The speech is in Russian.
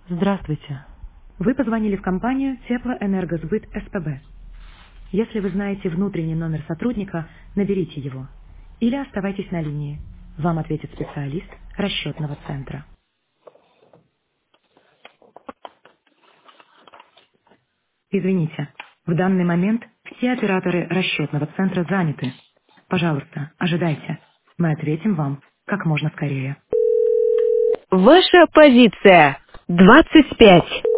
Здравствуйте. Вы позвонили в компанию Теплоэнергосбыт СПБ. Если вы знаете внутренний номер сотрудника, наберите его. Или оставайтесь на линии. Вам ответит специалист расчетного центра. Извините, в данный момент все операторы расчетного центра заняты. Пожалуйста, ожидайте. Мы ответим вам как можно скорее. Ваша позиция 25.